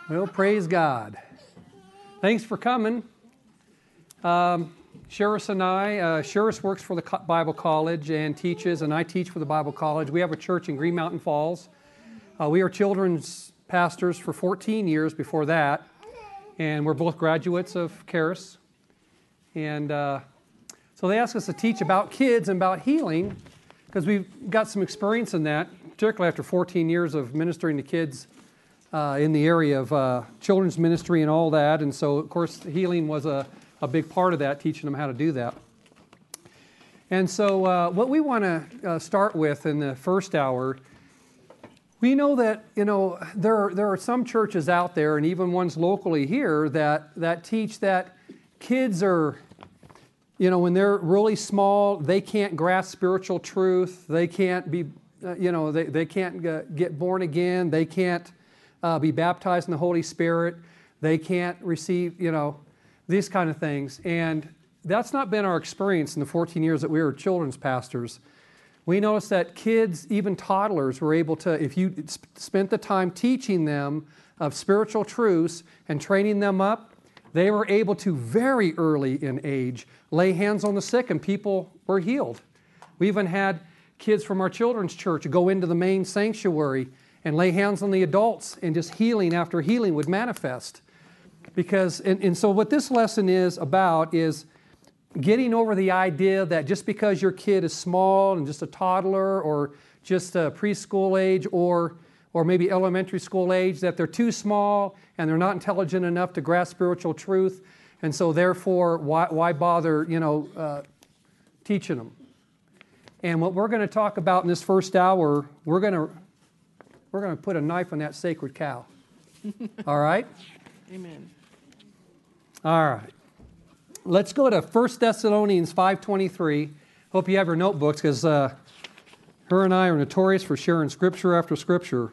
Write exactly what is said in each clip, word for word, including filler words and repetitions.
Well, praise God. Thanks for coming. Um, Sheris and I, uh, Sheris works for the Bible College and teaches, and I teach for the Bible College. We have a church in Green Mountain Falls. Uh, we are children's pastors for fourteen years before that, and we're both graduates of Charis. And uh, so they asked us to teach about kids and about healing, because we've got some experience in that, particularly after fourteen years of ministering to kids uh, in the area of uh, children's ministry and all that. And so, of course, healing was a, a big part of that, teaching them how to do that. And so uh, what we want to uh, start with in the first hour, we know that, you know, there are, there are some churches out there, and even ones locally here, that, that teach that kids are, you know, when they're really small, they can't grasp spiritual truth. They can't be, uh, you know, they, they can't uh, get born again. They can't uh, be baptized in the Holy Spirit. They can't receive, you know, these kind of things. And that's not been our experience in the fourteen years that we were children's pastors. We noticed that kids, even toddlers, were able to, if you spent the time teaching them of spiritual truths and training them up, they were able to, very early in age, lay hands on the sick and people were healed. We even had kids from our children's church go into the main sanctuary and lay hands on the adults, and just healing after healing would manifest. Because, and, and so what this lesson is about is getting over the idea that just because your kid is small and just a toddler or just a preschool age or or maybe elementary school age, that they're too small and they're not intelligent enough to grasp spiritual truth, and so therefore, why, why bother, you know, uh, teaching them? And what we're going to talk about in this first hour, we're going to we're going to put a knife on that sacred cow. All right? Amen. All right. Let's go to First Thessalonians five twenty-three. Hope you have your notebooks, because uh, her and I are notorious for sharing scripture after scripture.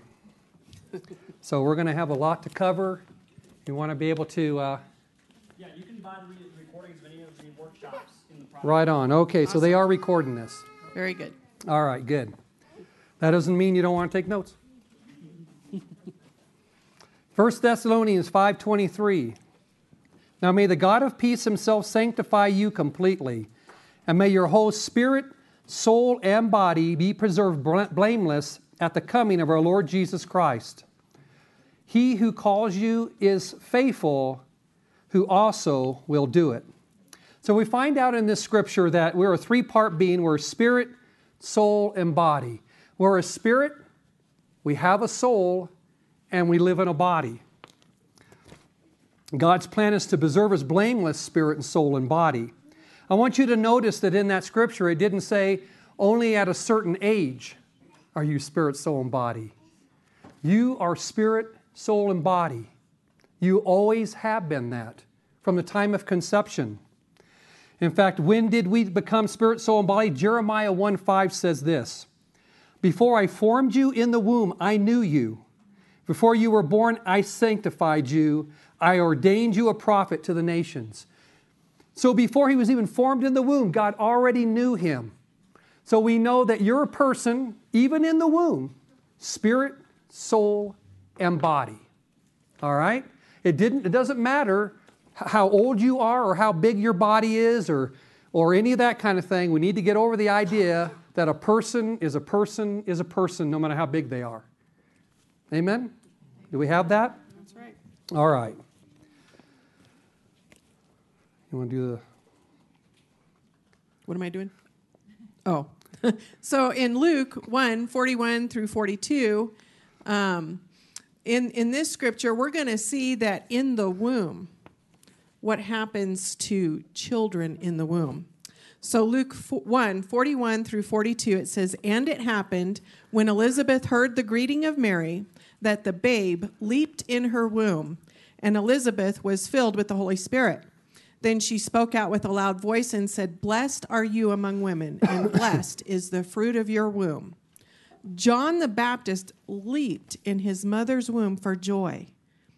So we're going to have a lot to cover. You want to be able to... Uh, yeah, you can buy the recordings of any of the workshops in the process. Right on. Okay, Awesome. So they are recording this. Very good. All right, good. That doesn't mean you don't want to take notes. First Thessalonians five twenty-three. Now may the God of peace himself sanctify you completely, and may your whole spirit, soul, and body be preserved blameless at the coming of our Lord Jesus Christ. He who calls you is faithful, who also will do it. So we find out in this scripture that we're a three-part being. We're spirit, soul, and body. We're a spirit, we have a soul, and we live in a body. God's plan is to preserve His blameless spirit and soul and body. I want you to notice that in that scripture, it didn't say only at a certain age are you spirit, soul, and body. You are spirit, soul, and body. You always have been that from the time of conception. In fact, when did we become spirit, soul, and body? Jeremiah one five says this: "Before I formed you in the womb, I knew you. Before you were born, I sanctified you. I ordained you a prophet to the nations." So before he was even formed in the womb, God already knew him. So we know that you're a person, even in the womb, spirit, soul, and body. All right? It didn't. It doesn't matter how old you are or how big your body is or, or any of that kind of thing. We need to get over the idea that a person is a person is a person no matter how big they are. Amen? Do we have that? That's right. All right. You want to do the... What am I doing? Oh. So in Luke one, forty-one through forty-two, um, in, in this scripture, we're going to see that in the womb, what happens to children in the womb. So Luke one, forty-one through forty-two, it says, "And it happened when Elizabeth heard the greeting of Mary that the babe leaped in her womb, and Elizabeth was filled with the Holy Spirit. Then she spoke out with a loud voice and said, 'Blessed are you among women, and blessed is the fruit of your womb.' John the Baptist leaped in his mother's womb for joy."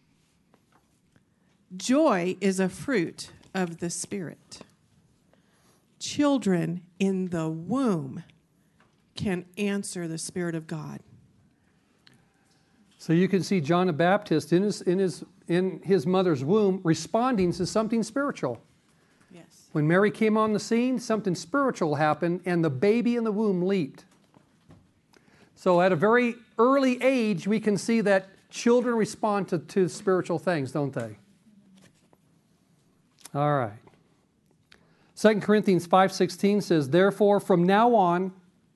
Joy is a fruit of the Spirit. Children in the womb can answer the Spirit of God. So you can see John the Baptist in his, in his, in his mother's womb responding to something spiritual. Yes. When Mary came on the scene, something spiritual happened, and the baby in the womb leaped. So at a very early age, we can see that children respond to, to spiritual things, don't they? All right. Second Corinthians five sixteen says, therefore, from now on,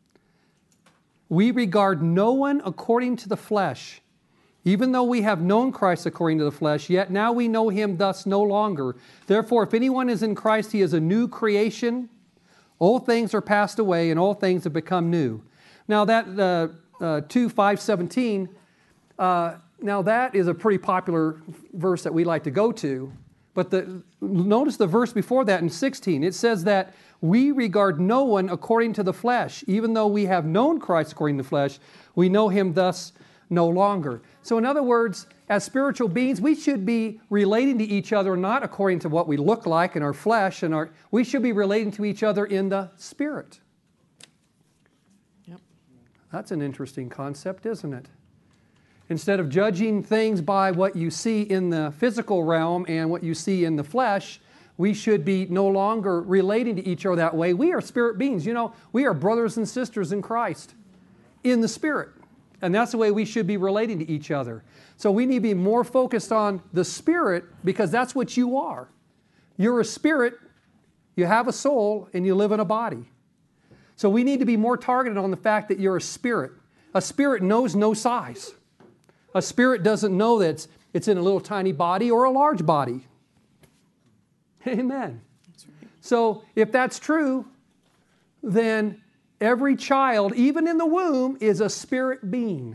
we regard no one according to the flesh. Even though we have known Christ according to the flesh, yet now we know him thus no longer. Therefore, if anyone is in Christ, he is a new creation. Old things are passed away, and all things have become new. Now that uh, uh, two five seventeen, uh, now that is a pretty popular verse that we like to go to. But the, notice the verse before that in sixteen. It says that we regard no one according to the flesh. Even though we have known Christ according to the flesh, we know him thus no longer. So in other words, as spiritual beings, we should be relating to each other not according to what we look like in our flesh, and our, we should be relating to each other in the Spirit. Yep. That's an interesting concept, isn't it? Instead of judging things by what you see in the physical realm and what you see in the flesh, we should be no longer relating to each other that way. We are spirit beings. You know, we are brothers and sisters in Christ in the Spirit. And that's the way we should be relating to each other. So we need to be more focused on the Spirit because that's what you are. You're a spirit, you have a soul, and you live in a body. So we need to be more targeted on the fact that you're a spirit. A spirit knows no size. A spirit doesn't know that it's, it's in a little tiny body or a large body. Amen. That's right. So if that's true, then every child, even in the womb, is a spirit being.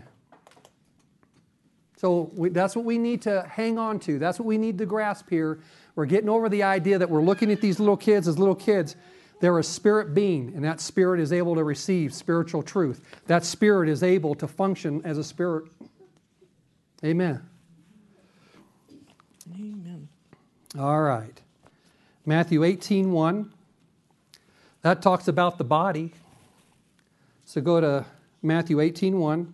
So we, that's what we need to hang on to. That's what we need to grasp here. We're getting over the idea that we're looking at these little kids as little kids. They're a spirit being, and that spirit is able to receive spiritual truth. That spirit is able to function as a spirit. Amen. Amen. All right. Matthew eighteen one. That talks about the body. So go to Matthew eighteen one.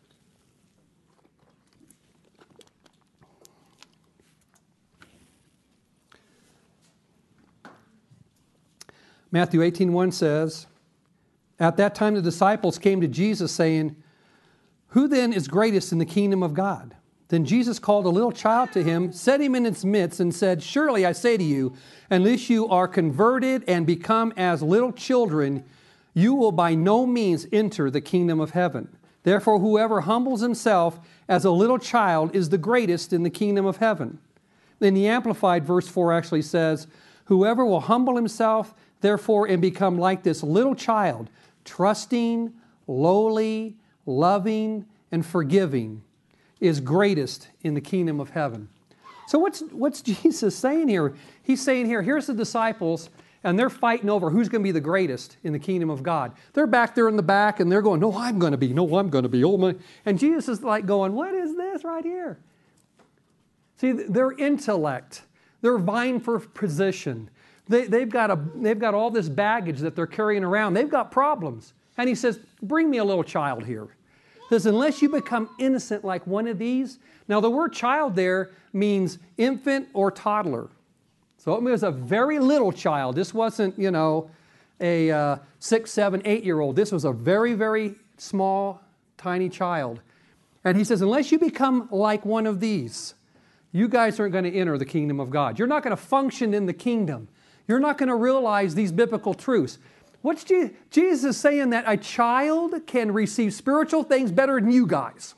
Matthew eighteen one says, at that time the disciples came to Jesus saying, who then is greatest in the kingdom of God? Then Jesus called a little child to him, set him in its midst, and said, surely I say to you, unless you are converted and become as little children, you will by no means enter the kingdom of heaven. Therefore, whoever humbles himself as a little child is the greatest in the kingdom of heaven. Then the Amplified verse four actually says, whoever will humble himself, therefore, and become like this little child, trusting, lowly, loving, and forgiving, is greatest in the kingdom of heaven. So what's, what's Jesus saying here? He's saying here, here's the disciples, and they're fighting over who's going to be the greatest in the kingdom of God. They're back there in the back, and they're going, no, I'm going to be, no, I'm going to be. Oh my. And Jesus is like going, what is this right here? See, their intellect, they're vying for position. They, they've, got a, they've got all this baggage that they're carrying around. They've got problems. And he says, bring me a little child here. He says, unless you become innocent like one of these. Now, the word child there means infant or toddler. So it was a very little child. This wasn't, you know, a uh, six, seven, eight-year-old. This was a very, very small, tiny child. And he says, unless you become like one of these, you guys aren't going to enter the kingdom of God. You're not going to function in the kingdom. You're not going to realize these biblical truths. What's Jesus, Jesus is saying that a child can receive spiritual things better than you guys.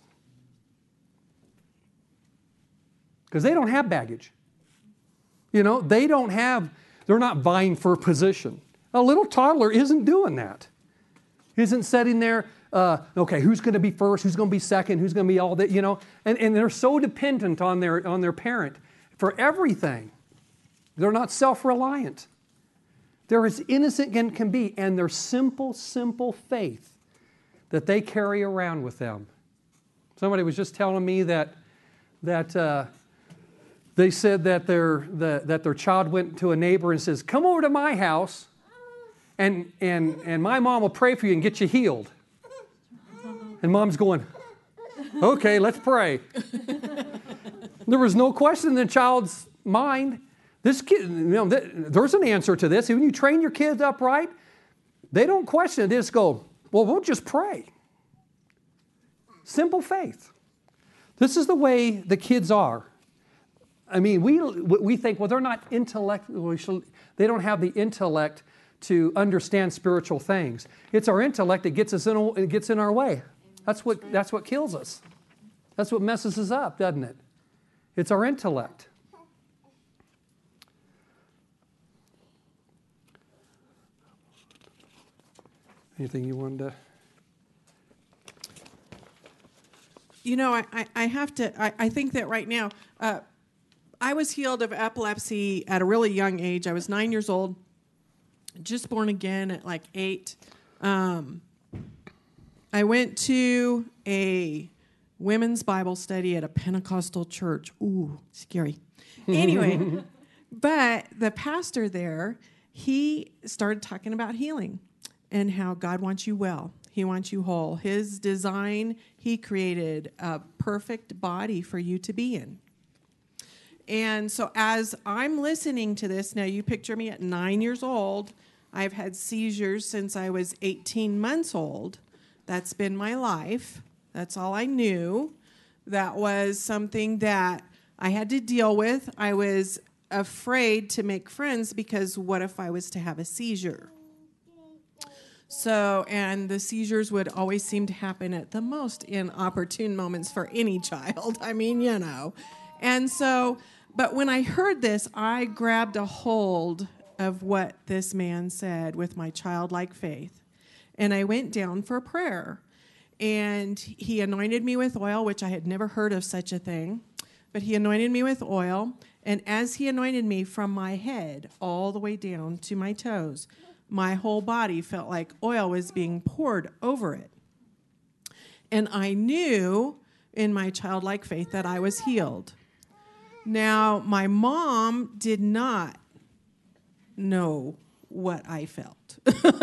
Because they don't have baggage. You know, they don't have, they're not vying for position. A little toddler isn't doing that. Isn't sitting there, uh, okay, who's going to be first, who's going to be second, who's going to be all that, you know. And, and they're so dependent on their, on their parent for everything. They're not self-reliant. They're as innocent as can be, and their simple, simple faith that they carry around with them. Somebody was just telling me that that uh, they said that their the, that their child went to a neighbor and says, "Come over to my house, and and and my mom will pray for you and get you healed." And mom's going, Okay, let's pray. There was no question in the child's mind. This kid, you know, th- there's an answer to this. When you train your kids up right, they don't question it. They just go, well, we'll just pray. Simple faith. This is the way the kids are. I mean, we we think, well, they're not intellectual. They don't have the intellect to understand spiritual things. It's our intellect that gets us in. It gets in our way. That's what that's what kills us. That's what messes us up, doesn't it? It's our intellect. Anything you wanted to? You know, I, I, I have to, I, I think that right now, uh, I was healed of epilepsy at a really young age. I was nine years old, just born again at like eight. Um, I went to a women's Bible study at a Pentecostal church. Ooh, scary. Anyway, but the pastor there, he started talking about healing and how God wants you well. He wants you whole. His design, he created a perfect body for you to be in. And so as I'm listening to this, now you picture me at nine years old. I've had seizures since I was eighteen months old. That's been my life. That's all I knew. That was something that I had to deal with. I was afraid to make friends because what if I was to have a seizure? So, and the seizures would always seem to happen at the most inopportune moments for any child. I mean, you know. And so, but when I heard this, I grabbed a hold of what this man said with my childlike faith. And I went down for prayer. And he anointed me with oil, which I had never heard of such a thing. But he anointed me with oil. And as he anointed me from my head all the way down to my toes, my whole body felt like oil was being poured over it. And I knew in my childlike faith that I was healed. Now, my mom did not know what I felt.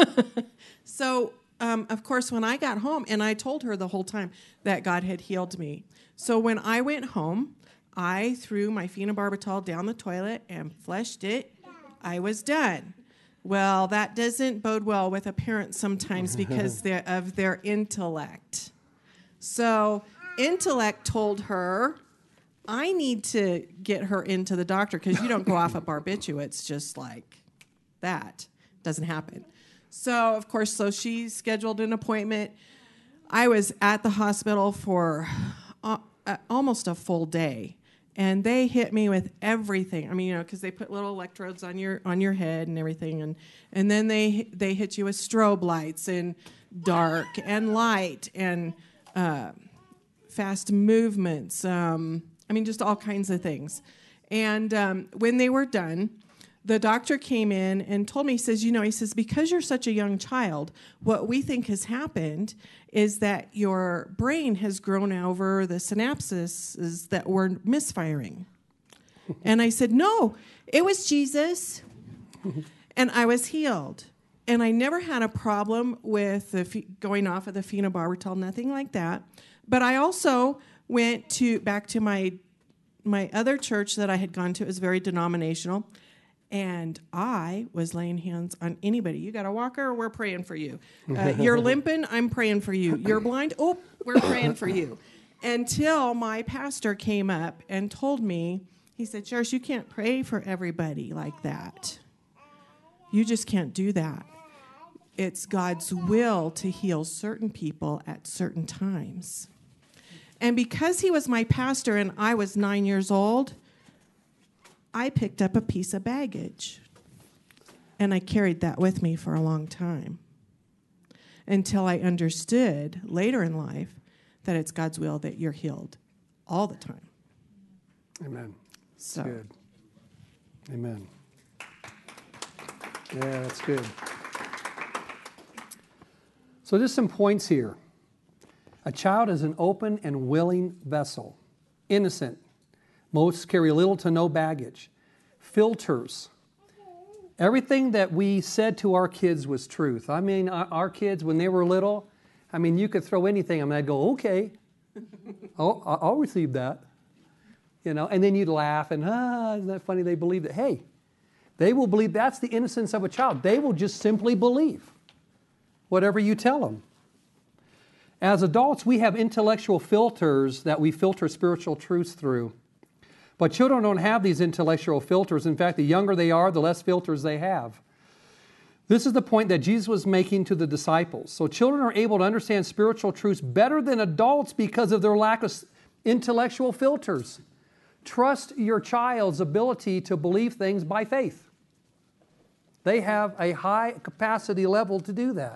So, um, of course, when I got home, and I told her the whole time that God had healed me. So when I went home, I threw my phenobarbital down the toilet and flushed it. I was done. Well, that doesn't bode well with a parent sometimes because of their intellect. So intellect told her, I need to get her into the doctor because you don't go off of barbiturates just like that. Doesn't happen. So, of course, so she scheduled an appointment. I was at the hospital for uh, almost a full day. And they hit me with everything. I mean, you know, because they put little electrodes on your on your head and everything, and and then they they hit you with strobe lights and dark and light and uh, fast movements. Um, I mean, just all kinds of things. And um, when they were done, the doctor came in and told me, he says, you know, he says, because you're such a young child, what we think has happened is that your brain has grown over the synapses that were misfiring. And I said, no, it was Jesus. And I was healed. And I never had a problem with the ph- going off of the phenobarbital, nothing like that. But I also went to back to my my other church that I had gone to. It was very denominational. And I was laying hands on anybody. You got a walker? We're praying for you. Uh, you're limping? I'm praying for you. You're blind? Oh, we're praying for you. Until my pastor came up and told me, he said, Cherise, you can't pray for everybody like that. You just can't do that. It's God's will to heal certain people at certain times. And because he was my pastor and I was nine years old, I picked up a piece of baggage, and I carried that with me for a long time until I understood later in life that it's God's will that you're healed all the time. Amen. So. Good. Amen. Yeah, that's good. So just some points here. A child is an open and willing vessel, innocent. Most carry little to no baggage. Filters. Everything that we said to our kids was truth. I mean, our kids, when they were little, I mean, you could throw anything, and they'd go, okay. Oh, I- I'll receive that. You know, and then you'd laugh and, ah, isn't that funny? They believe that. Hey, they will believe. That's the innocence of a child. They will just simply believe whatever you tell them. As adults, we have intellectual filters that we filter spiritual truths through. But children don't have these intellectual filters. In fact, the younger they are, the less filters they have. This is the point that Jesus was making to the disciples. So children are able to understand spiritual truths better than adults because of their lack of intellectual filters. Trust your child's ability to believe things by faith. They have a high capacity level to do that.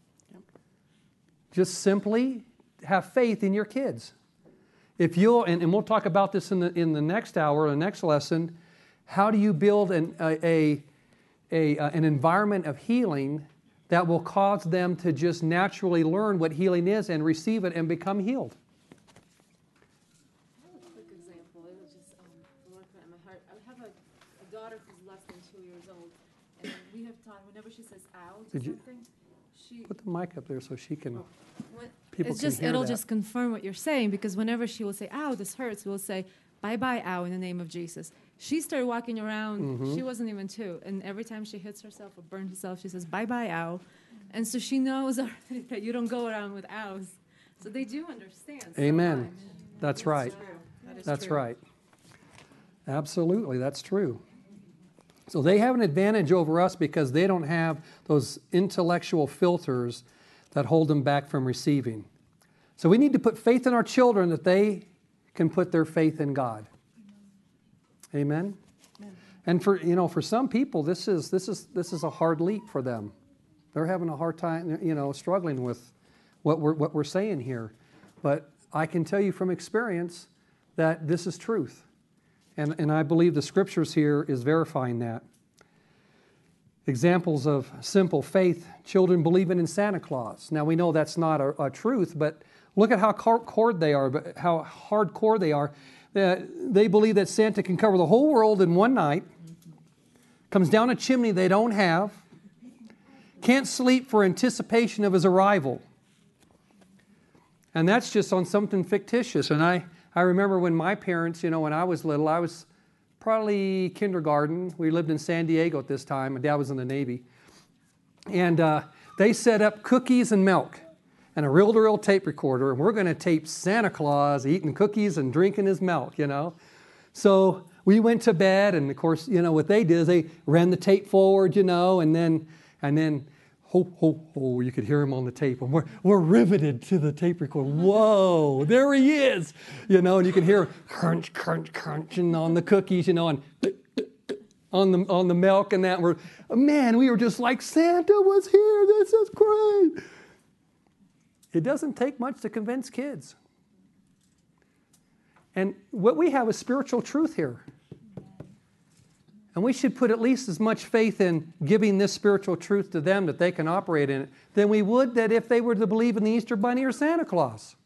Just simply have faith in your kids. If you'll, and, and we'll talk about this in the in the next hour, the next lesson. How do you build an a, a, a uh, an environment of healing that will cause them to just naturally learn what healing is and receive it and become healed? I have a quick example. It was just um, working at my heart. I have a, a daughter who's less than two years old, and we have taught whenever she says "out" or Did you- something, she. Put the mic up there so she can. What, People it's can just hear it'll that. just confirm what you're saying, because whenever she will say, "Ow, this hurts," we'll say, "Bye bye, ow," in the name of Jesus. She started walking around. Mm-hmm. She wasn't even two, and every time she hits herself or burns herself, she says, "Bye bye, ow," and so she knows already that you don't go around with ows. So they do understand. so Amen. much. That's right. That is That's true. right. Absolutely, that's true. So they have an advantage over us because they don't have those intellectual filters that hold them back from receiving. So we need to put faith in our children that they can put their faith in God. Amen. Amen. And for you know, for some people, this is this is this is a hard leap for them. They're having a hard time, you know, struggling with what we're what we're saying here. But I can tell you from experience that this is truth. And, and I believe the scriptures here is verifying that. Examples of simple faith, children believing in Santa Claus. Now we know that's not a, a truth, but look at how hardcore they are, but how hardcore they are. Uh, they believe that Santa can cover the whole world in one night, comes down a chimney they don't have, can't sleep for anticipation of his arrival. And that's just on something fictitious. And I, I remember when my parents, you know, when I was little, I was probably kindergarten. We lived in San Diego at this time. My dad was in the Navy. And uh, they set up cookies and milk and a reel-to-reel tape recorder. And we're going to tape Santa Claus eating cookies and drinking his milk, you know. So we went to bed. And, of course, you know, what they did is they ran the tape forward, you know, and then, and then, ho, ho, ho, you could hear him on the tape. And we're, we're riveted to the tape recorder. Whoa, there he is. You know, and you can hear crunch, crunch, crunching on the cookies, you know, and on the on the milk and that. We're, man, we were just like, Santa was here. This is great. It doesn't take much to convince kids. And what we have is spiritual truth here. And we should put at least as much faith in giving this spiritual truth to them that they can operate in it than we would that if they were to believe in the Easter Bunny or Santa Claus.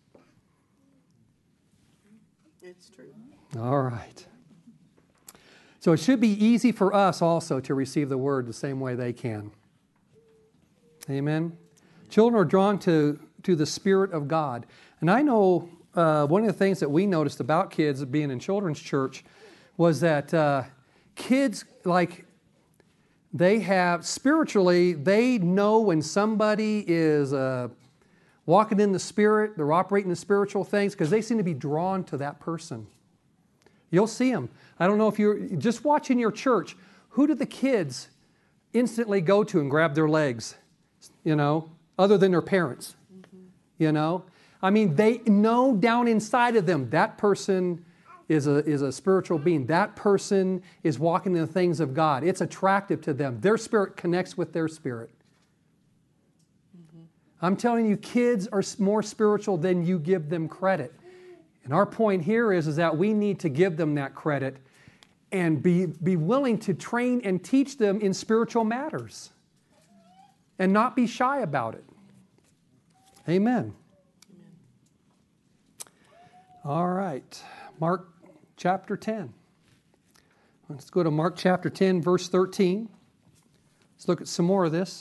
It's true. All right. So it should be easy for us also to receive the word the same way they can. Amen. Children are drawn to, to the Spirit of God. And I know uh, one of the things that we noticed about kids being in children's church was that uh, kids, like, they have, spiritually, they know when somebody is uh, walking in the Spirit, they're operating the spiritual things, because they seem to be drawn to that person. You'll see them. I don't know if you're, just watching your church, who do the kids instantly go to and grab their legs, you know, other than their parents, mm-hmm. you know? I mean, they know down inside of them that person is a, is a spiritual being. That person is walking in the things of God. It's attractive to them. Their spirit connects with their spirit. Mm-hmm. I'm telling you, kids are more spiritual than you give them credit. And our point here is, is that we need to give them that credit and be, be willing to train and teach them in spiritual matters and not be shy about it. Amen. Amen. All right. Mark chapter ten. Let's go to Mark chapter ten, verse thirteen. Let's look at some more of this.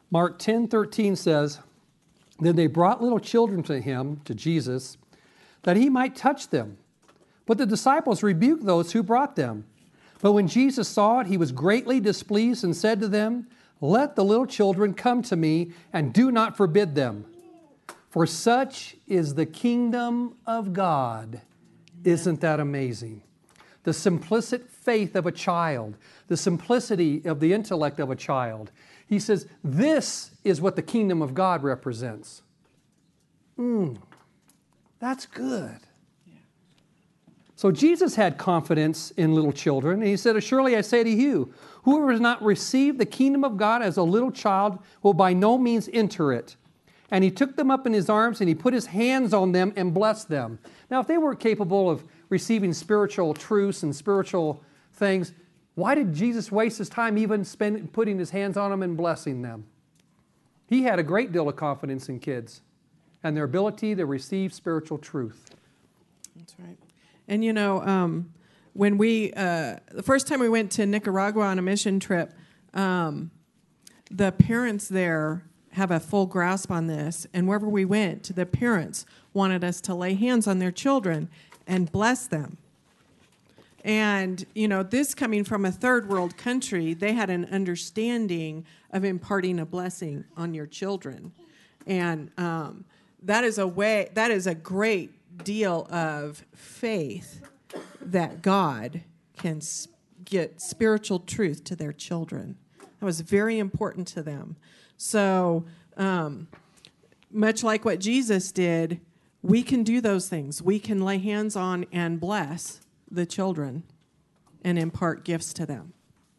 Mark ten thirteen says, then they brought little children to him, to Jesus, that he might touch them. But the disciples rebuked those who brought them. But when Jesus saw it, he was greatly displeased and said to them, let the little children come to me, and do not forbid them. For such is the kingdom of God. Isn't that amazing? The simplistic faith of a child, the simplicity of the intellect of a child. He says, this is what the kingdom of God represents. Mm, that's good. Yeah. So Jesus had confidence in little children. And he said, surely I say to you, whoever has not received the kingdom of God as a little child will by no means enter it. And he took them up in his arms and he put his hands on them and blessed them. Now, if they weren't capable of receiving spiritual truths and spiritual things, why did Jesus waste his time even spend, putting his hands on them and blessing them? He had a great deal of confidence in kids and their ability to receive spiritual truth. That's right. And you know, um, when we, uh, the first time we went to Nicaragua on a mission trip, um, the parents there have a full grasp on this. And wherever we went, the parents wanted us to lay hands on their children and bless them. And, you know, this coming from a third world country, they had an understanding of imparting a blessing on your children. And um, that is a way, that is a great deal of faith that God can get spiritual truth to their children. That was very important to them. So, um, much like what Jesus did, we can do those things. We can lay hands on and bless the children and impart gifts to them.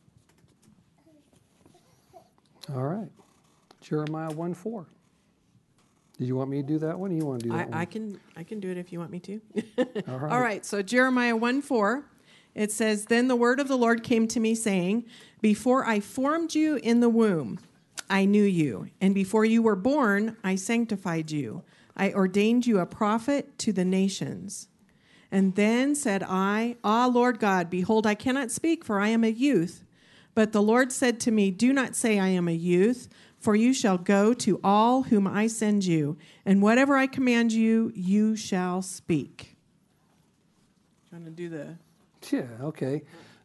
All right. Jeremiah one four. Did you want me to do that one, or you want to do that I, one? I can I can do it if you want me to. All right. All right, so Jeremiah one four, it says, then the word of the Lord came to me, saying, before I formed you in the womb, I knew you, and before you were born, I sanctified you. I ordained you a prophet to the nations. And then said I, ah, Lord God, behold, I cannot speak, for I am a youth. But the Lord said to me, do not say I am a youth, for you shall go to all whom I send you, and whatever I command you, you shall speak. Trying to do the... Yeah, okay.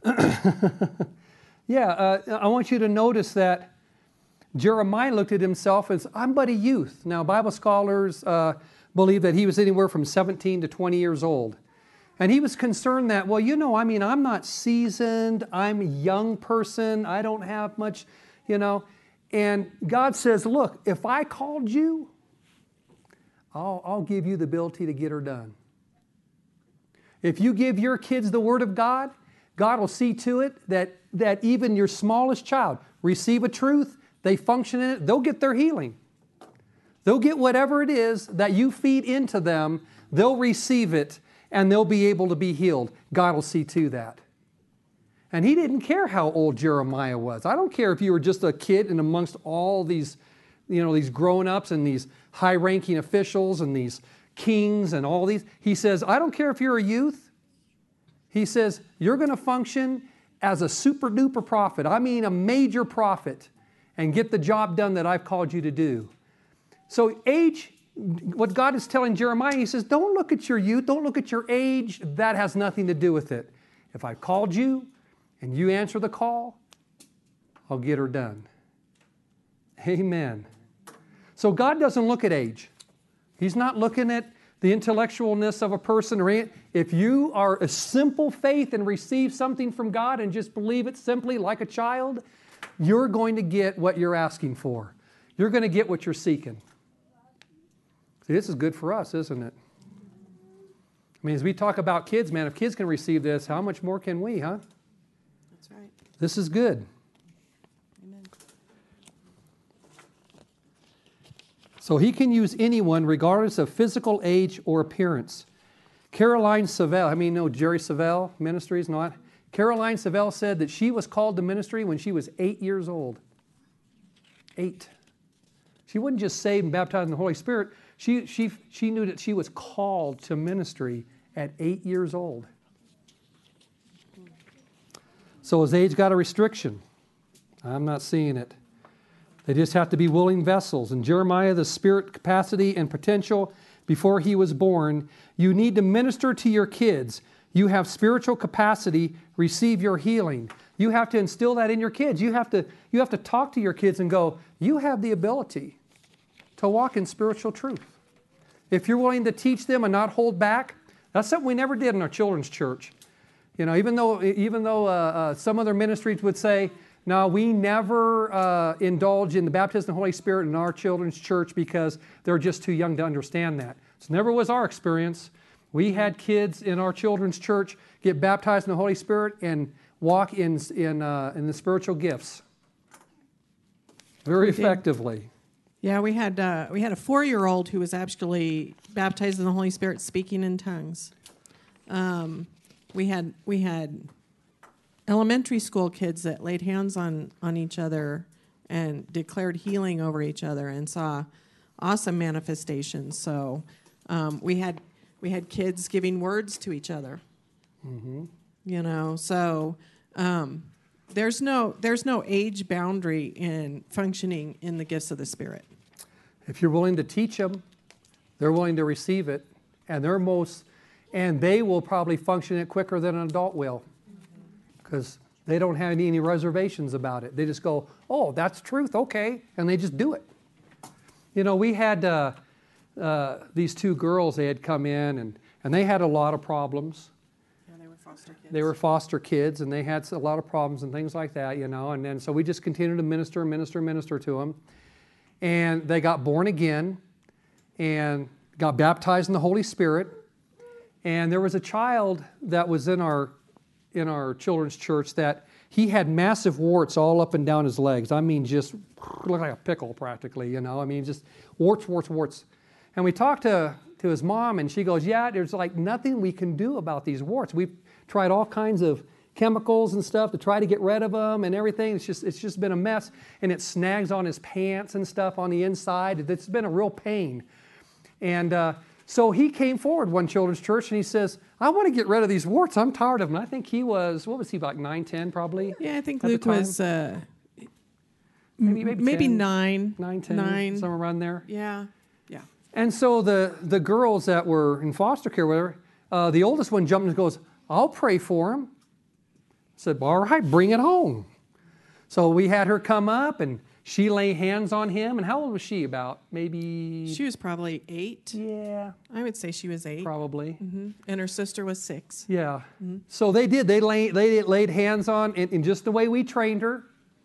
yeah, uh, I want you to notice that Jeremiah looked at himself as, I'm but a youth. Now, Bible scholars uh, believe that he was anywhere from seventeen to twenty years old. And he was concerned that, well, you know, I mean, I'm not seasoned. I'm a young person. I don't have much, you know. And God says, look, if I called you, I'll, I'll give you the ability to get her done. If you give your kids the Word of God, God will see to it that, that even your smallest child receive a truth, they function in it, they'll get their healing. They'll get whatever it is that you feed into them, they'll receive it, and they'll be able to be healed. God will see to that. And he didn't care how old Jeremiah was. I don't care if you were just a kid and amongst all these, you know, these grown-ups and these high-ranking officials and these kings and all these. He says, I don't care if you're a youth. He says, you're going to function as a super-duper prophet. I mean a major prophet, and get the job done that I've called you to do. So age, what God is telling Jeremiah, he says, don't look at your youth, don't look at your age. That has nothing to do with it. If I've called you and you answer the call, I'll get her done. Amen. So God doesn't look at age. He's not looking at the intellectualness of a person. Or any, if you are a simple faith and receive something from God and just believe it simply like a child, you're going to get what you're asking for. You're going to get what you're seeking. See, this is good for us, isn't it? I mean, as we talk about kids, man, if kids can receive this, how much more can we, huh? That's right. This is good. Amen. So he can use anyone regardless of physical age or appearance. Caroline Savelle, I mean, no, Jerry Savelle Ministries, not. Caroline Savelle said that she was called to ministry when she was eight years old. Eight. She wasn't just saved and baptized in the Holy Spirit. She, she, she knew that she was called to ministry at eight years old. So his age got a restriction. I'm not seeing it. They just have to be willing vessels. And Jeremiah, the spirit capacity and potential before he was born, you need to minister to your kids. You have spiritual capacity, receive your healing. You have to instill that in your kids. You have to, you have to talk to your kids and go, you have the ability to walk in spiritual truth. If you're willing to teach them and not hold back, that's something we never did in our children's church. You know, even though, even though uh, uh, some other ministries would say, no, we never uh, indulge in the baptism of the Holy Spirit in our children's church because they're just too young to understand that. So never was our experience. We had kids in our children's church get baptized in the Holy Spirit and walk in, in, uh, in the spiritual gifts very effectively. Yeah, we had uh, we had a four-year-old who was actually baptized in the Holy Spirit, speaking in tongues. Um, we had we had elementary school kids that laid hands on on each other and declared healing over each other and saw awesome manifestations. So um, we had we had kids giving words to each other. Mm-hmm. You know, so. Um, There's no there's no age boundary in functioning in the gifts of the Spirit. If you're willing to teach them, they're willing to receive it, and they're most, and they will probably function it quicker than an adult will, because they don't have any, any reservations about it. They just go, "Oh, that's truth, okay," and they just do it. You know, we had uh, uh, these two girls. They had come in, and and they had a lot of problems. Foster kids. They were foster kids, and they had a lot of problems and things like that, you know. And then so we just continued to minister, minister, minister to them. And they got born again and got baptized in the Holy Spirit. And there was a child that was in our in our children's church that he had massive warts all up and down his legs. I mean, just looked like a pickle practically, you know. I mean, just warts, warts, warts. And we talked to, to his mom, and she goes, yeah, there's like nothing we can do about these warts. We've tried all kinds of chemicals and stuff to try to get rid of them and everything. It's just it's just been a mess, and it snags on his pants and stuff on the inside. It's been a real pain. And uh, so he came forward one children's church, and he says, I want to get rid of these warts. I'm tired of them. I think he was, what was he, like nine, ten probably? Yeah, I think at the Luke time? was uh, maybe, maybe, maybe ten, nine. nine, ten, Nine. somewhere around there. Yeah, yeah. And so the, the girls that were in foster care, whatever, uh, the oldest one jumped and goes, I'll pray for him. I said, well, all right, bring it home. So we had her come up, and she lay hands on him. And how old was she? About maybe... She was probably eight. Yeah. I would say she was eight. Probably. Mm-hmm. And her sister was six. Yeah. Mm-hmm. So they did. They laid, they laid hands on, and, and just the way we trained her,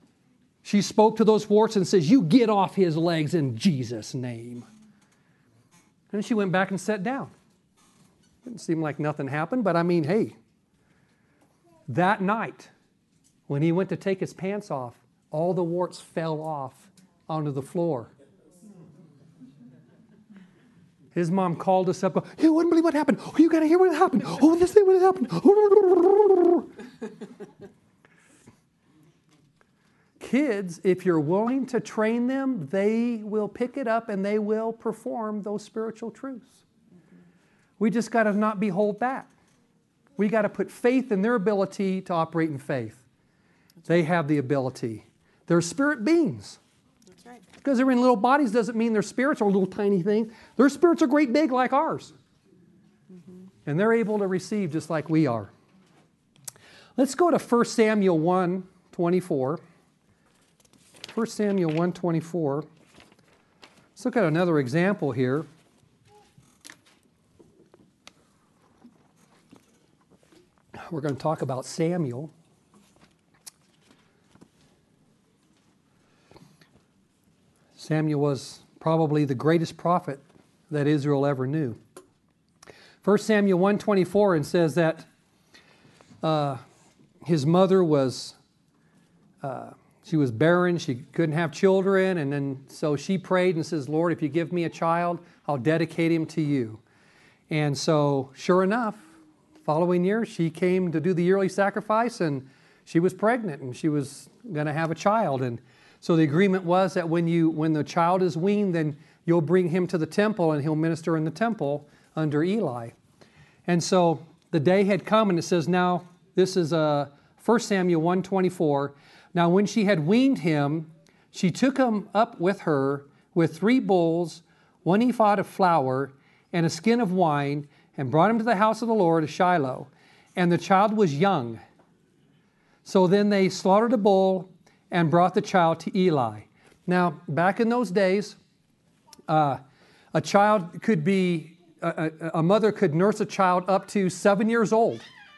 she spoke to those warts and says, you get off his legs in Jesus' name. And she went back and sat down. Didn't seem like nothing happened, but I mean, hey, that night, when he went to take his pants off, all the warts fell off onto the floor. His mom called us up. You wouldn't believe what happened. Oh, you got to hear what happened. Oh, this thing what happened. Kids, if you're willing to train them, they will pick it up and they will perform those spiritual truths. We just got to not be hold back. We got to put faith in their ability to operate in faith. They have the ability. They're spirit beings. That's right. Because they're in little bodies doesn't mean their spirits are little tiny things. Their spirits are great big like ours. Mm-hmm. And they're able to receive just like we are. Let's go to First Samuel one twenty-four. First Samuel one twenty-four. Let's look at another example here. We're going to talk about Samuel. Samuel was probably the greatest prophet that Israel ever knew. First Samuel one twenty-four, and says that uh, his mother was, uh, she was barren, she couldn't have children, and then so she prayed and says, Lord, if you give me a child, I'll dedicate him to you. And so, sure enough, following year, she came to do the yearly sacrifice, and she was pregnant, and she was going to have a child. And so the agreement was that when you, when the child is weaned, then you'll bring him to the temple, and he'll minister in the temple under Eli. And so the day had come, and it says, now, this is uh, First Samuel one twenty-four. Now when she had weaned him, She took him up with her with three bulls, one ephah of flour, and a skin of wine, and brought him to the house of the Lord at Shiloh. And the child was young. So then they slaughtered a bull and brought the child to Eli. Now, back in those days, uh, a child could be, a, a, a mother could nurse a child up to seven years old.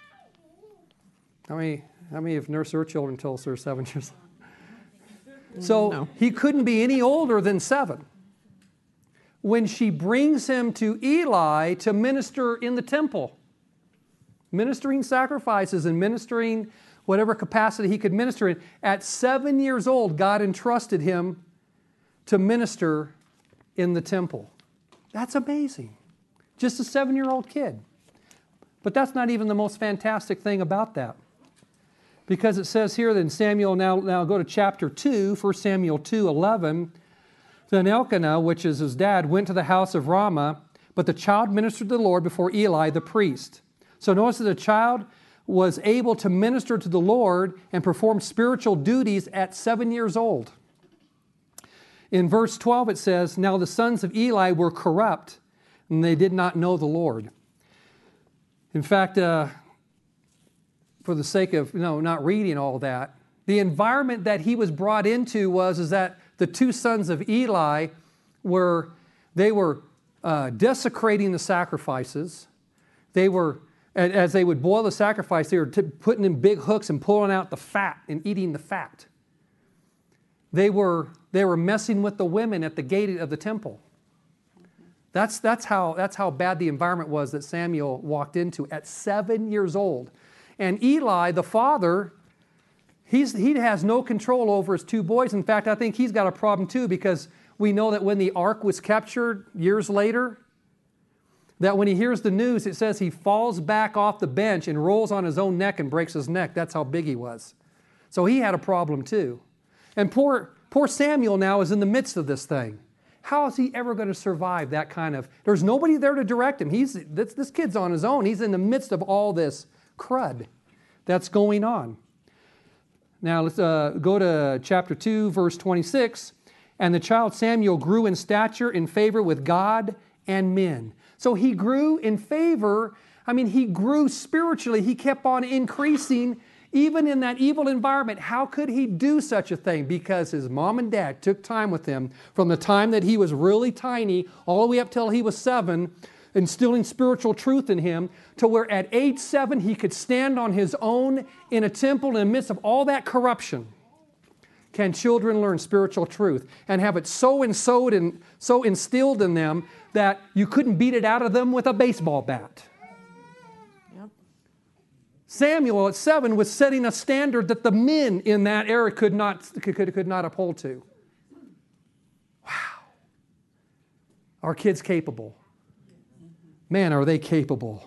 How many, how many have nursed their children until they're seven years old? So No. he couldn't be any older than seven. When she brings him to Eli to minister in the temple, ministering sacrifices and ministering whatever capacity he could minister in, at seven years old, God entrusted him to minister in the temple. That's amazing. Just a seven-year-old kid. But that's not even the most fantastic thing about that. Because it says here that in Samuel, now, now go to chapter two, First Samuel two eleven, then Elkanah, which is his dad, went to the house of Ramah, but the child ministered to the Lord before Eli the priest. So notice that the child was able to minister to the Lord and perform spiritual duties at seven years old. In verse twelve it says, now the sons of Eli were corrupt, and they did not know the Lord. In fact, uh, for the sake of you know, not reading all that, the environment that he was brought into was is that the two sons of Eli were, they were uh, desecrating the sacrifices. They were, as they would boil the sacrifice, they were t- putting in big hooks and pulling out the fat and eating the fat. They were, they were messing with the women at the gate of the temple. That's, that's, how, that's how bad the environment was that Samuel walked into at seven years old. And Eli, the father, he's, he has no control over his two boys. In fact, I think he's got a problem too, because we know that when the ark was captured years later, that when he hears the news, it says he falls back off the bench and rolls on his own neck and breaks his neck. That's how big he was. So he had a problem too. And poor, poor Samuel now is in the midst of this thing. How is he ever going to survive that kind of... There's nobody there to direct him. He's, this, this kid's on his own. He's in the midst of all this crud that's going on. Now let's uh, go to chapter two, verse twenty-six. And the child Samuel grew in stature, in favor with God and men. So he grew in favor. I mean, he grew spiritually. He kept on increasing even in that evil environment. How could he do such a thing? Because his mom and dad took time with him from the time that he was really tiny all the way up till he was seven, instilling spiritual truth in him, to where at age seven he could stand on his own in a temple in the midst of all that corruption. Can children learn spiritual truth and have it so and so and so instilled in them that you couldn't beat it out of them with a baseball bat? Yep. Samuel at seven was setting a standard that the men in that era could not, could, could not uphold to. Wow. Are kids capable? Man, are they capable.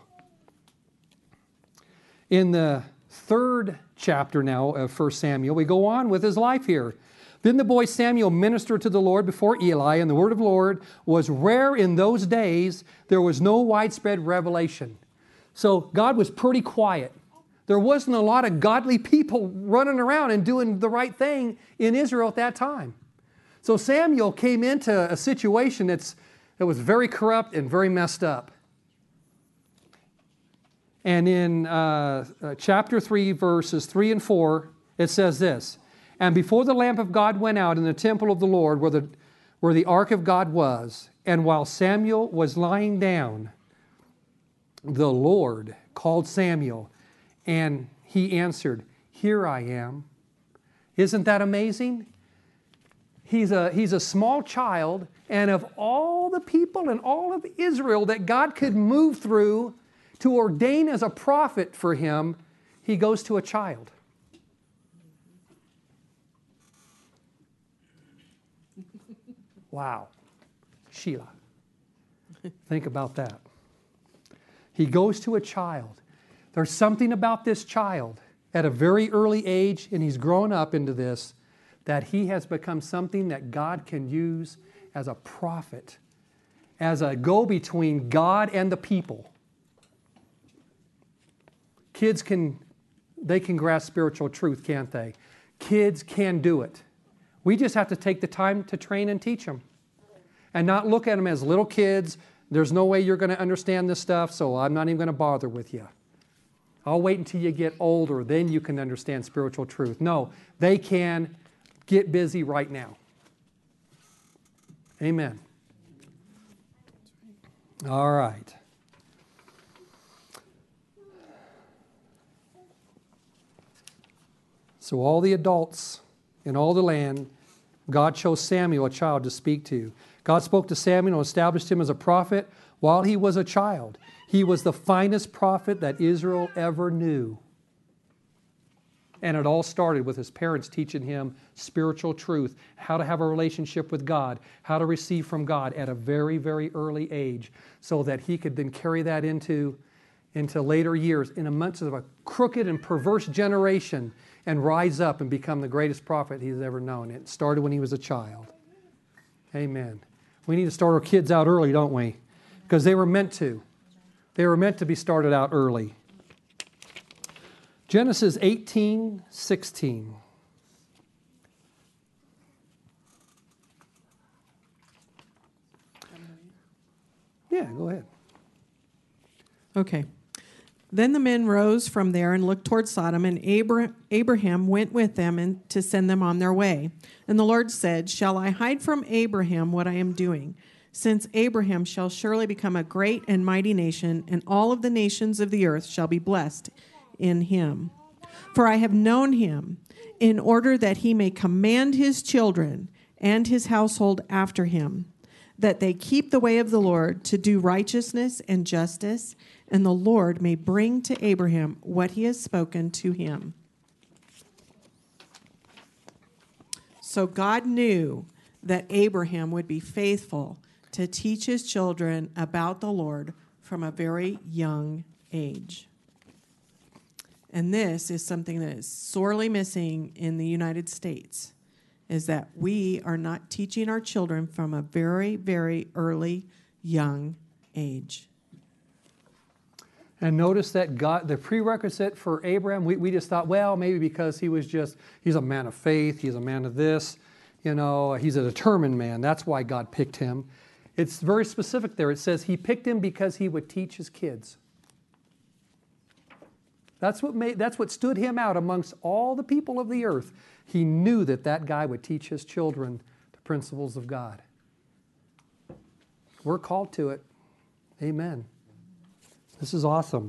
In the third chapter now of First Samuel, we go on with his life here. Then the boy Samuel ministered to the Lord before Eli, and the word of the Lord was rare in those days. There was no widespread revelation. So God was pretty quiet. There wasn't a lot of godly people running around and doing the right thing in Israel at that time. So Samuel came into a situation that's, that was very corrupt and very messed up. And in uh, uh, chapter three, verses three and four, it says this, and before the lamp of God went out in the temple of the Lord where the, where the ark of God was, and while Samuel was lying down, the Lord called Samuel, and he answered, here I am. Isn't that amazing? He's a, he's a small child, and of all the people in all of Israel that God could move through to ordain as a prophet for him, he goes to a child. Wow. Sheila. Think about that. He goes to a child. There's something about this child at a very early age, and he's grown up into this, that he has become something that God can use as a prophet, as a go-between God and the people. Kids can, they can grasp spiritual truth, can't they? Kids can do it. We just have to take the time to train and teach them. And not look at them as little kids. There's no way you're going to understand this stuff, so I'm not even going to bother with you. I'll wait until you get older, then you can understand spiritual truth. No, they can get busy right now. Amen. All right. So all the adults in all the land, God chose Samuel, a child, to speak to. God spoke to Samuel and established him as a prophet while he was a child. He was the finest prophet that Israel ever knew. And it all started with his parents teaching him spiritual truth, how to have a relationship with God, how to receive from God at a very, very early age, so that he could then carry that into, into later years in a midst of a crooked and perverse generation and rise up and become the greatest prophet he's ever known. It started when he was a child. Amen. We need to start our kids out early, don't we? Because they were meant to. They were meant to be started out early. Genesis eighteen sixteen. Yeah, go ahead. Okay. Then the men rose from there and looked toward Sodom, and Abra- Abraham went with them and to send them on their way. And the Lord said, "Shall I hide from Abraham what I am doing? Since Abraham shall surely become a great and mighty nation, and all of the nations of the earth shall be blessed in him. For I have known him, in order that he may command his children and his household after him, that they keep the way of the Lord to do righteousness and justice, and the Lord may bring to Abraham what he has spoken to him." So God knew that Abraham would be faithful to teach his children about the Lord from a very young age. And this is something that is sorely missing in the United States, is that we are not teaching our children from a very, very early, young age. And notice that God, the prerequisite for Abraham, we, we just thought, well, maybe because he was just, he's a man of faith, he's a man of this, you know, he's a determined man. That's why God picked him. It's very specific there. It says he picked him because he would teach his kids. That's what made, that's what stood him out amongst all the people of the earth. He knew that that guy would teach his children the principles of God. We're called to it. Amen. This is awesome.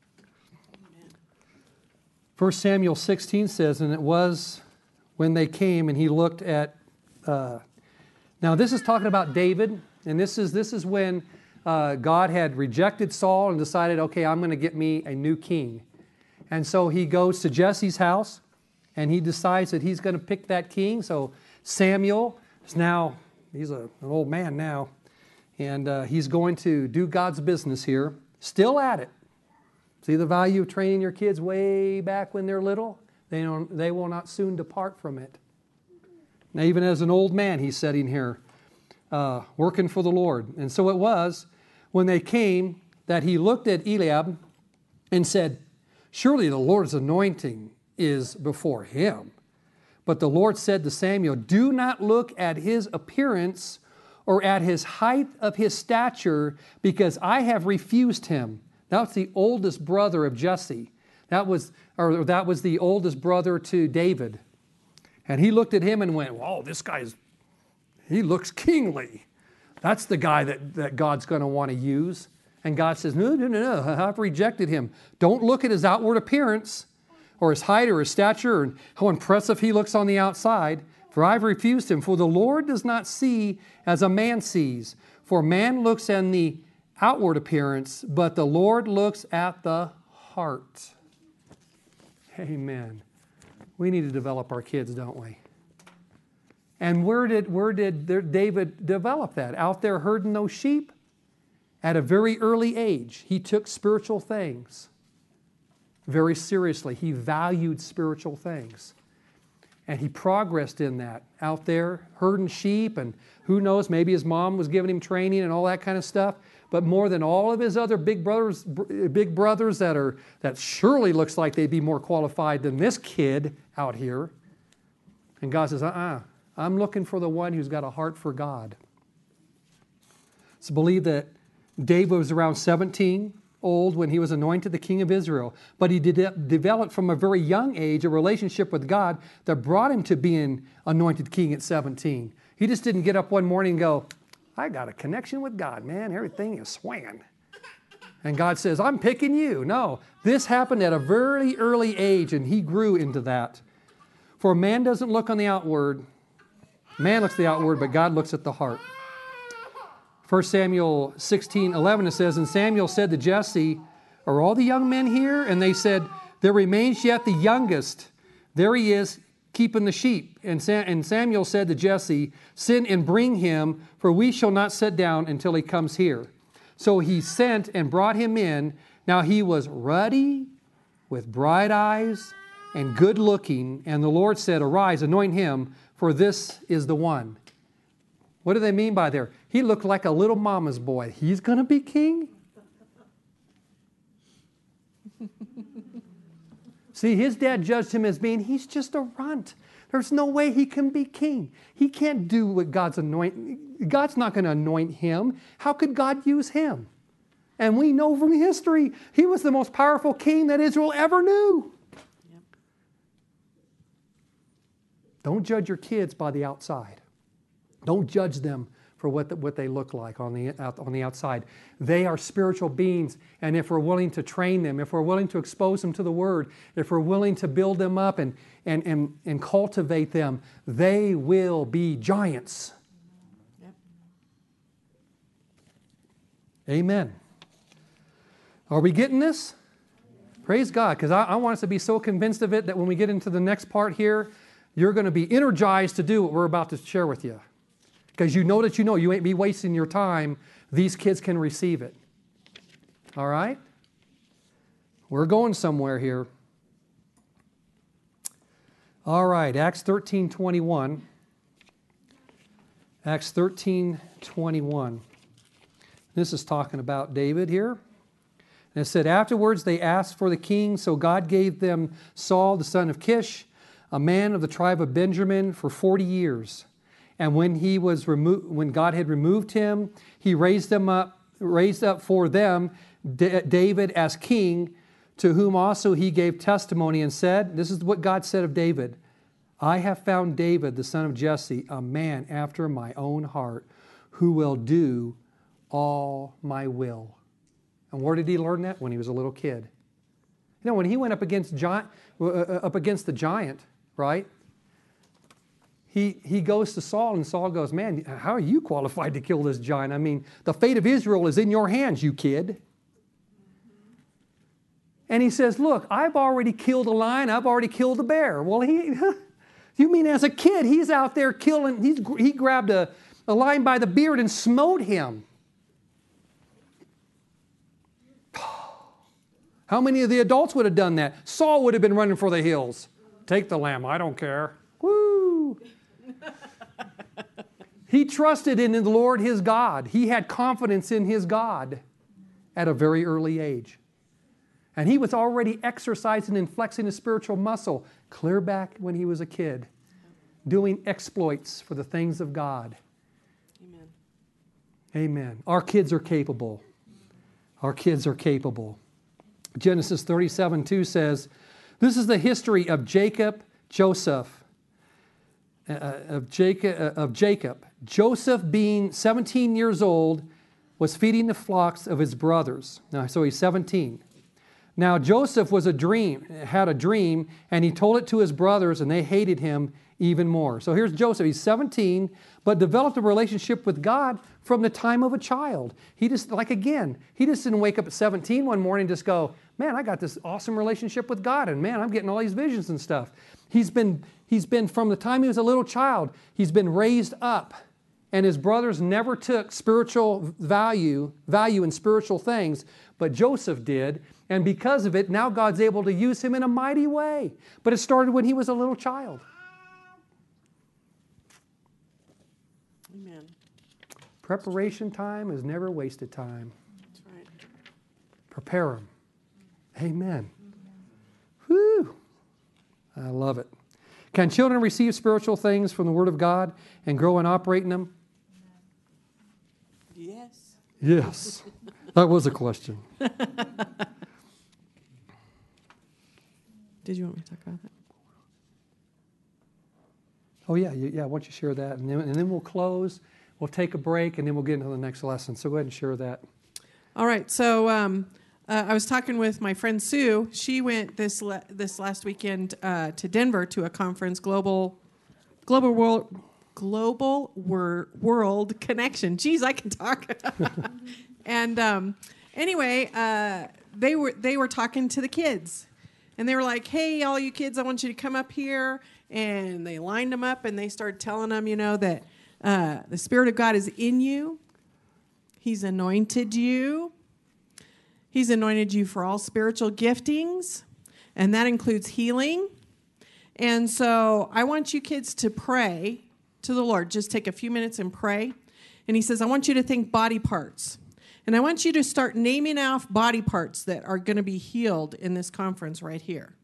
First Samuel sixteen says, "And it was when they came and he looked at..." Uh, now this is talking about David, and this is, this is when uh, God had rejected Saul and decided, okay, I'm going to get me a new king. And so he goes to Jesse's house, and he decides that he's going to pick that king. So Samuel is now, he's a, an old man now, and uh, he's going to do God's business here. Still at it. See the value of training your kids way back when they're little? They, don't, they will not soon depart from it. Now, even as an old man, he's sitting here uh, working for the Lord. And so it was when they came that he looked at Eliab and said, "Surely the Lord's anointing is before him." But the Lord said to Samuel, "Do not look at his appearance or at his height of his stature, because I have refused him." That's the oldest brother of Jesse. That was, or that was the oldest brother to David. And he looked at him and went, "Whoa, this guy's, he looks kingly. That's the guy that, that God's going to want to use." And God says, no, no, no, no, I've rejected him. Don't look at his outward appearance or his height or his stature and how impressive he looks on the outside. For I've refused him. For the Lord does not see as a man sees. For man looks on the outward appearance, but the Lord looks at the heart. Amen. We need to develop our kids, don't we? And where did, where did David develop that? Out there herding those sheep? At a very early age, he took spiritual things very seriously. He valued spiritual things. And he progressed in that, out there herding sheep, and who knows, maybe his mom was giving him training and all that kind of stuff. But more than all of his other big brothers, big brothers that are that surely looks like they'd be more qualified than this kid out here. And God says, uh-uh, I'm looking for the one who's got a heart for God. It's believed that David was around seventeen old when he was anointed the king of Israel, but he did developed from a very young age a relationship with God that brought him to being anointed king at seventeen. He just didn't get up one morning and go, I got a connection with God, man. Everything is swinging. And God says, I'm picking you. No, this happened at a very early age, and he grew into that. For man doesn't look on the outward. Man looks at the outward, but God looks at the heart. First Samuel sixteen eleven, it says, and Samuel said to Jesse, are all the young men here? And they said, there remains yet the youngest. There he is, keeping the sheep. And, Sam, and Samuel said to Jesse, send and bring him, for we shall not sit down until he comes here. So he sent and brought him in. Now he was ruddy, with bright eyes, and good looking. And the Lord said, arise, anoint him, for this is the one. What do they mean by there? He looked like a little mama's boy. He's going to be king? See, his dad judged him as being, he's just a runt. There's no way he can be king. He can't do what God's anoint. God's not going to anoint him. How could God use him? And we know from history, he was the most powerful king that Israel ever knew. Yep. Don't judge your kids by the outside. Don't judge them for what, the, what they look like on the, on the outside. They are spiritual beings, and if we're willing to train them, if we're willing to expose them to the Word, if we're willing to build them up and, and, and, and cultivate them, they will be giants. Yep. Amen. Are we getting this? Praise God, because I, I want us to be so convinced of it that when we get into the next part here, you're going to be energized to do what we're about to share with you. Because you know that you know you ain't be wasting your time. These kids can receive it. All right? We're going somewhere here. All right, Acts thirteen twenty-one. Acts thirteen twenty-one. This is talking about David here. And it said, afterwards they asked for the king, so God gave them Saul, the son of Kish, a man of the tribe of Benjamin, for forty years. And when he was remo- when God had removed him, he raised them up, raised up for them D- David as king, to whom also he gave testimony and said, this is what God said of David, I have found David, the son of Jesse, a man after my own heart, who will do all my will. And where did he learn that? When he was a little kid. You know, when he went up against giant, uh, up against the giant, right? He, he goes to Saul, and Saul goes, man, how are you qualified to kill this giant? I mean, the fate of Israel is in your hands, you kid. And he says, look, I've already killed a lion. I've already killed a bear. Well, he, you mean as a kid, he's out there killing, he's, he grabbed a, a lion by the beard and smote him. How many of the adults would have done that? Saul would have been running for the hills. Take the lamb, I don't care. Woo! He trusted in the Lord his God. He had confidence in his God at a very early age. And he was already exercising and flexing his spiritual muscle clear back when he was a kid, doing exploits for the things of God. Amen. Amen. Our kids are capable. Our kids are capable. Genesis thirty-seven two says, this is the history of Jacob, Joseph, uh, of Jacob, uh, of Jacob. Joseph, being seventeen years old, was feeding the flocks of his brothers. Now, so he's seventeen. Now Joseph was a dream, had a dream, and he told it to his brothers, and they hated him even more. So here's Joseph. He's seventeen, but developed a relationship with God from the time of a child. He just, like again, he just didn't wake up at seventeen one morning and just go, man, I got this awesome relationship with God, and man, I'm getting all these visions and stuff. He's been, he's been from the time he was a little child, he's been raised up, and his brothers never took spiritual value, value in spiritual things, but Joseph did, and because of it, now God's able to use him in a mighty way. But it started when he was a little child. Amen. Preparation time is never wasted time. That's right. Prepare them. Amen. Whew. I love it. Can children receive spiritual things from the Word of God and grow and operate in them? Yes. Yes. That was a question. Did you want me to talk about that? Oh, yeah, yeah, yeah. Why don't you share that? And then, and then we'll close. We'll take a break, and then we'll get into the next lesson. So go ahead and share that. All right. So um, uh, I was talking with my friend Sue. She went this le- this last weekend uh, to Denver to a conference, Global Global World Global Wor- World Connection. Geez, I can talk. And um, anyway, uh, they were they were talking to the kids, and they were like, "Hey, all you kids, I want you to come up here." And they lined them up, and they started telling them, you know, that uh, the Spirit of God is in you. He's anointed you. He's anointed you for all spiritual giftings, and that includes healing. And so I want you kids to pray to the Lord. Just take a few minutes and pray. And he says, I want you to think body parts. And I want you to start naming off body parts that are going to be healed in this conference right here.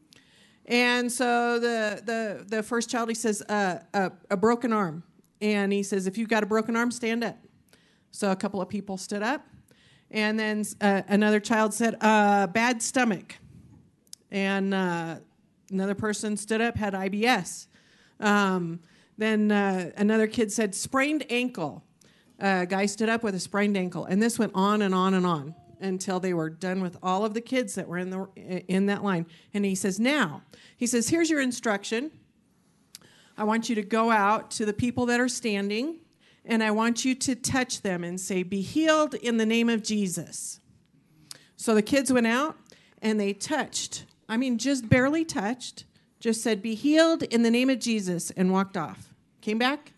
And so the the the first child, he says, uh, a, a broken arm. And he says, if you've got a broken arm, stand up. So a couple of people stood up. And then uh, another child said, uh, bad stomach. And uh, another person stood up, had I B S. Um, then uh, another kid said, sprained ankle. A guy stood up with a sprained ankle. And this went on and on and on until they were done with all of the kids that were in the in that line. And he says, now, he says, here's your instruction. I want you to go out to the people that are standing, and I want you to touch them and say, be healed in the name of Jesus. So the kids went out, and they touched. I mean, just barely touched, just said, be healed in the name of Jesus, and walked off. Came back.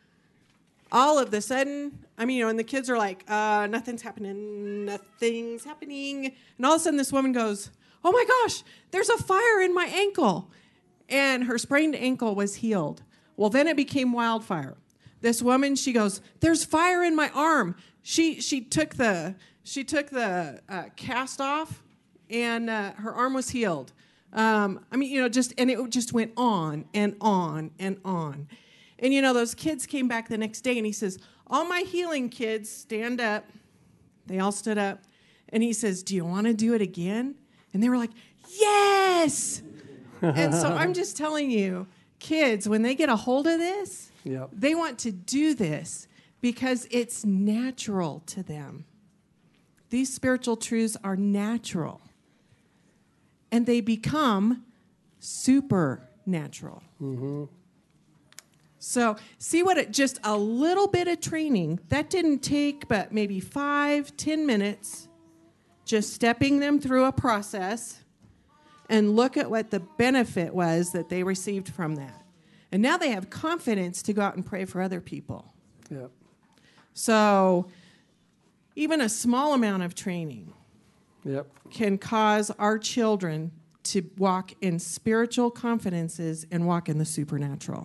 All of the sudden, I mean, you know, and the kids are like, uh, nothing's happening, nothing's happening. And all of a sudden, this woman goes, oh my gosh, there's a fire in my ankle. And her sprained ankle was healed. Well, then it became wildfire. This woman, she goes, there's fire in my arm. She she took the she took the uh, cast off, and uh, her arm was healed. Um, I mean, you know, just and it just went on and on and on. And, you know, those kids came back the next day, and he says, all my healing kids, stand up. They all stood up. And he says, do you want to do it again? And they were like, yes. And so I'm just telling you, kids, when they get a hold of this, Yep. they want to do this because it's natural to them. These spiritual truths are natural. And they become supernatural. Mm-hmm. So see what it, just a little bit of training, that didn't take but maybe five, ten minutes, just stepping them through a process, and look at what the benefit was that they received from that. And now they have confidence to go out and pray for other people. Yep. So even a small amount of training Yep. can cause our children to walk in spiritual confidences and walk in the supernatural.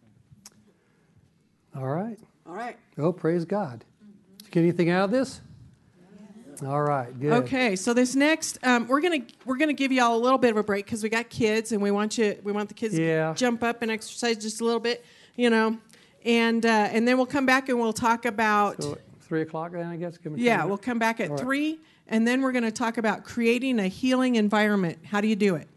All right. All right. Oh, praise God. Did you get anything out of this? All right. Good. Okay, so this next, um, we're gonna we're gonna give y'all a little bit of a break because we got kids and we want you we want the kids Yeah. to jump up and exercise just a little bit, you know, and uh, and then we'll come back and we'll talk about So three o'clock then, I guess. Give me yeah time. we'll come back at All right. three, and then we're gonna talk about creating a healing environment. How do you do it?